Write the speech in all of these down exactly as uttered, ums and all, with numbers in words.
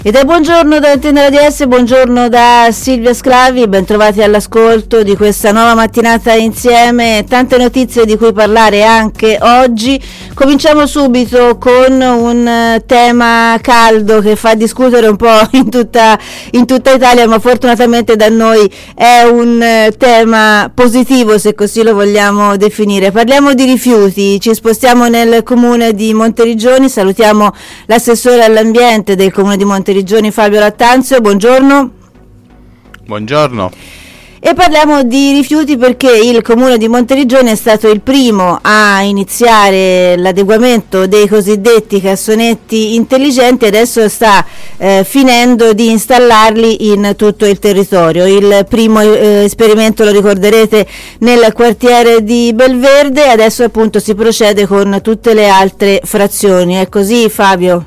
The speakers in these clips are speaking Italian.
Ed è buongiorno da Antenne Radio S, buongiorno da Silvia Sclavi, bentrovati all'ascolto di questa nuova mattinata insieme, tante notizie di cui parlare anche oggi. Cominciamo subito con un tema caldo che fa discutere un po' in tutta, in tutta Italia, ma fortunatamente da noi è un tema positivo, se così lo vogliamo definire. Parliamo di rifiuti, ci spostiamo nel comune di Monteriggioni, salutiamo l'assessore all'ambiente del comune di Monteriggioni, Fabio Lattanzio, buongiorno. Buongiorno. E parliamo di rifiuti perché il comune di Monteriggioni è stato il primo a iniziare l'adeguamento dei cosiddetti cassonetti intelligenti, adesso sta eh, finendo di installarli in tutto il territorio. Il primo eh, esperimento, lo ricorderete, nel quartiere di Belverde, adesso appunto si procede con tutte le altre frazioni. È così, Fabio?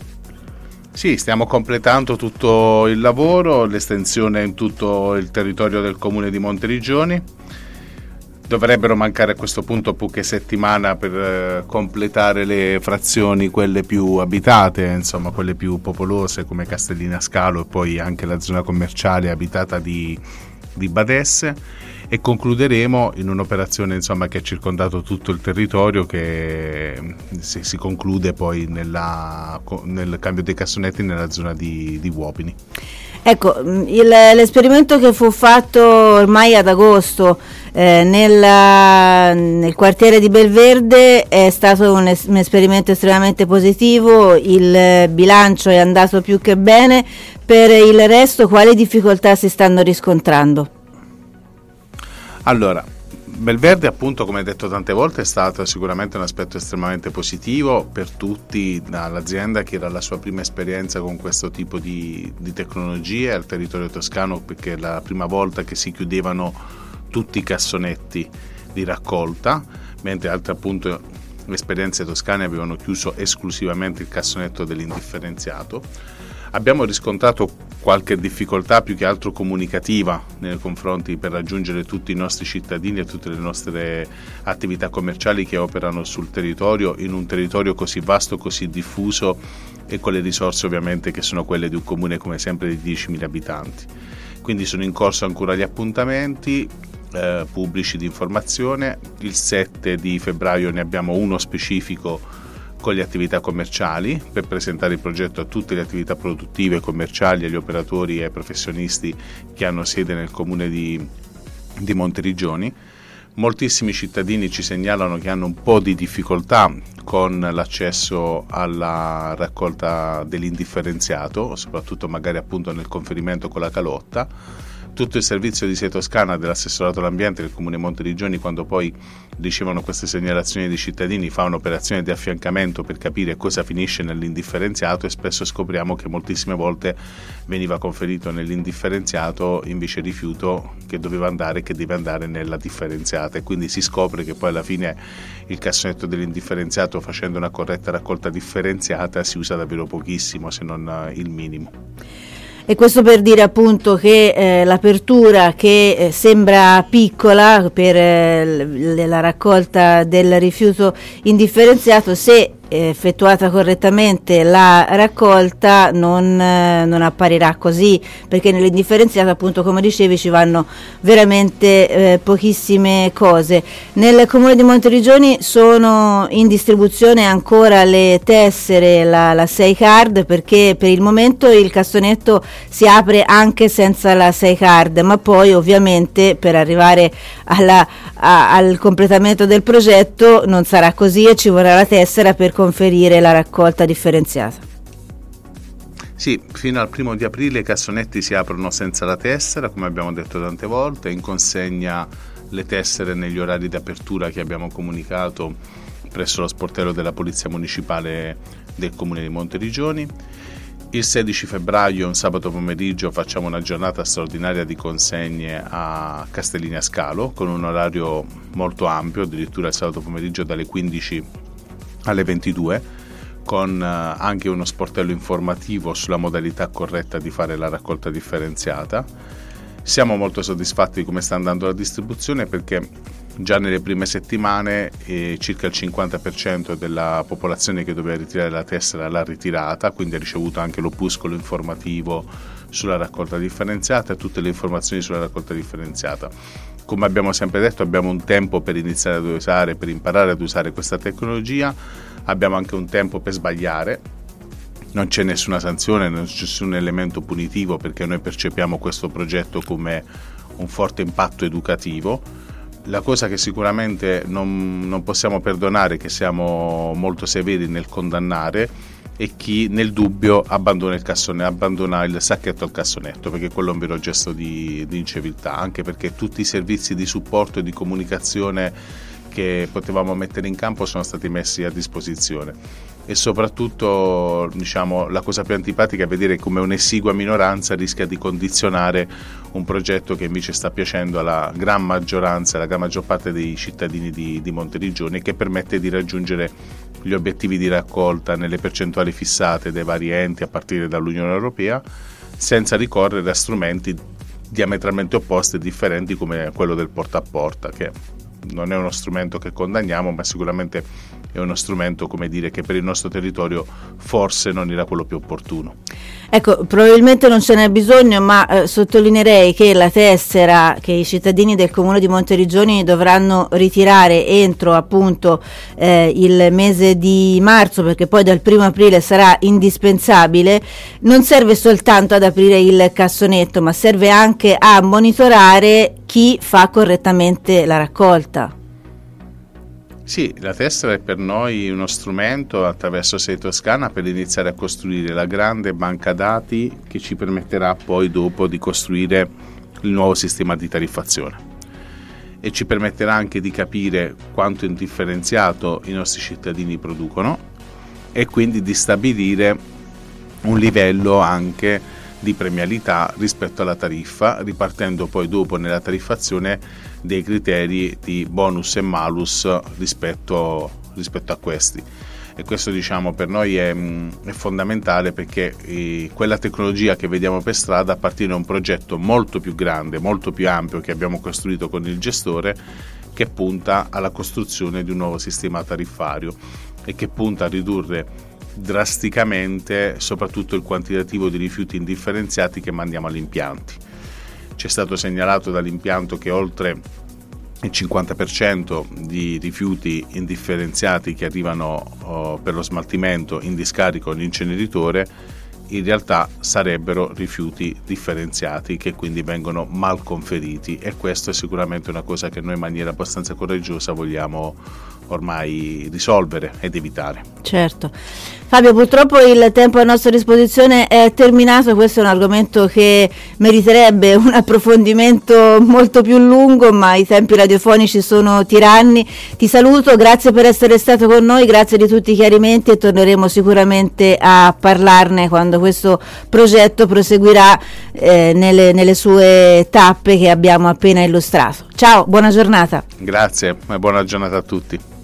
Sì, stiamo completando tutto il lavoro, l'estensione in tutto il territorio del comune di Monteriggioni. Dovrebbero mancare a questo punto poche settimane per eh, completare le frazioni, quelle più abitate, insomma quelle più popolose come Castellina Scalo e poi anche la zona commerciale abitata di, di Badesse, e concluderemo in un'operazione insomma che ha circondato tutto il territorio, che si, si conclude poi nella, nel cambio dei cassonetti nella zona di, di Uopini. Ecco, il, l'esperimento che fu fatto ormai ad agosto eh, nella, nel quartiere di Belverde è stato un, es- un esperimento estremamente positivo, il bilancio è andato più che bene. Per il resto, quali difficoltà si stanno riscontrando? Allora, Belverde, appunto, come detto tante volte, è stato sicuramente un aspetto estremamente positivo per tutti, dall'azienda che era la sua prima esperienza con questo tipo di, di tecnologie al territorio toscano, perché è la prima volta che si chiudevano tutti i cassonetti di raccolta, mentre altre appunto esperienze toscane avevano chiuso esclusivamente il cassonetto dell'indifferenziato. Abbiamo riscontrato qualche difficoltà più che altro comunicativa nei confronti per raggiungere tutti i nostri cittadini e tutte le nostre attività commerciali che operano sul territorio, in un territorio così vasto, così diffuso e con le risorse ovviamente che sono quelle di un comune come sempre di diecimila abitanti. Quindi sono in corso ancora gli appuntamenti eh, pubblici di informazione. Il sette di febbraio ne abbiamo uno specifico con le attività commerciali per presentare il progetto a tutte le attività produttive, commerciali, agli operatori e ai professionisti che hanno sede nel comune di, di Monteriggioni. Moltissimi cittadini ci segnalano che hanno un po' di difficoltà con l'accesso alla raccolta dell'indifferenziato, soprattutto magari appunto nel conferimento con la calotta. Tutto il servizio di Sei Toscana dell'assessorato all'ambiente del comune Monteriggioni, quando poi ricevono queste segnalazioni dei cittadini, fa un'operazione di affiancamento per capire cosa finisce nell'indifferenziato, e spesso scopriamo che moltissime volte veniva conferito nell'indifferenziato invece rifiuto che doveva andare, che deve andare nella differenziata, e quindi si scopre che poi alla fine il cassonetto dell'indifferenziato, facendo una corretta raccolta differenziata, si usa davvero pochissimo, se non il minimo. E questo per dire appunto che eh, l'apertura che eh, sembra piccola per eh, l- la raccolta del rifiuto indifferenziato, se effettuata correttamente la raccolta non, eh, non apparirà così, perché nell'indifferenziato appunto, come dicevi, ci vanno veramente eh, pochissime cose. Nel comune di Monteriggioni sono in distribuzione ancora le tessere, la, la sei card, perché per il momento il cassonetto si apre anche senza la sei card, ma poi ovviamente per arrivare alla, a, al completamento del progetto non sarà così e ci vorrà la tessera per conferire la raccolta differenziata. Sì, fino al primo di aprile i cassonetti si aprono senza la tessera, come abbiamo detto tante volte, in consegna le tessere negli orari di apertura che abbiamo comunicato presso lo sportello della Polizia Municipale del Comune di Monteriggioni. Il sedici febbraio, un sabato pomeriggio, facciamo una giornata straordinaria di consegne a Castellina Scalo con un orario molto ampio, addirittura il sabato pomeriggio dalle quindici alle ventidue, con anche uno sportello informativo sulla modalità corretta di fare la raccolta differenziata. Siamo molto soddisfatti di come sta andando la distribuzione, perché già nelle prime settimane eh, circa il cinquanta per cento della popolazione che doveva ritirare la tessera l'ha ritirata, quindi ha ricevuto anche l'opuscolo informativo sulla raccolta differenziata e tutte le informazioni sulla raccolta differenziata. Come abbiamo sempre detto, abbiamo un tempo per iniziare ad usare, per imparare ad usare questa tecnologia, abbiamo anche un tempo per sbagliare, non c'è nessuna sanzione, non c'è nessun elemento punitivo, perché noi percepiamo questo progetto come un forte impatto educativo. La cosa che sicuramente non, non possiamo perdonare, che siamo molto severi nel condannare, è chi nel dubbio abbandona il cassone, abbandona il sacchetto al cassonetto, perché quello è un vero gesto di, di inciviltà, anche perché tutti i servizi di supporto e di comunicazione che potevamo mettere in campo sono stati messi a disposizione. E soprattutto, diciamo, la cosa più antipatica è vedere come un'esigua minoranza rischia di condizionare un progetto che invece sta piacendo alla gran maggioranza, alla gran maggior parte dei cittadini di, di Monteriggioni, e che permette di raggiungere gli obiettivi di raccolta nelle percentuali fissate dai vari enti a partire dall'Unione Europea, senza ricorrere a strumenti diametralmente opposti e differenti come quello del porta a porta, che non è uno strumento che condanniamo, ma sicuramente è uno strumento, come dire, che per il nostro territorio forse non era quello più opportuno. Ecco, probabilmente non ce n'è bisogno, ma eh, sottolineerei che la tessera che i cittadini del comune di Monteriggioni dovranno ritirare entro appunto eh, il mese di marzo, perché poi dal primo aprile sarà indispensabile, non serve soltanto ad aprire il cassonetto, ma serve anche a monitorare chi fa correttamente la raccolta. Sì, la tessera è per noi uno strumento attraverso Sei Toscana per iniziare a costruire la grande banca dati che ci permetterà poi dopo di costruire il nuovo sistema di tariffazione, e ci permetterà anche di capire quanto indifferenziato i nostri cittadini producono e quindi di stabilire un livello anche di premialità rispetto alla tariffa, ripartendo poi dopo nella tariffazione dei criteri di bonus e malus rispetto, rispetto a questi. E questo, diciamo, per noi è, è fondamentale, perché eh, quella tecnologia che vediamo per strada appartiene a un progetto molto più grande, molto più ampio, che abbiamo costruito con il gestore, che punta alla costruzione di un nuovo sistema tariffario e che punta a ridurre drasticamente soprattutto il quantitativo di rifiuti indifferenziati che mandiamo agli impianti. Ci è stato segnalato dall'impianto che oltre il cinquanta per cento di rifiuti indifferenziati che arrivano oh, per lo smaltimento in discarica o in inceneritore in realtà sarebbero rifiuti differenziati, che quindi vengono mal conferiti, e questo è sicuramente una cosa che noi in maniera abbastanza coraggiosa vogliamo ormai risolvere ed evitare. Certo. Fabio, purtroppo il tempo a nostra disposizione è terminato. Questo è un argomento che meriterebbe un approfondimento molto più lungo, ma i tempi radiofonici sono tiranni. Ti saluto, grazie per essere stato con noi, grazie di tutti i chiarimenti, e torneremo sicuramente a parlarne quando questo progetto proseguirà eh, nelle, nelle sue tappe che abbiamo appena illustrato. Ciao, buona giornata. Grazie e buona giornata a tutti.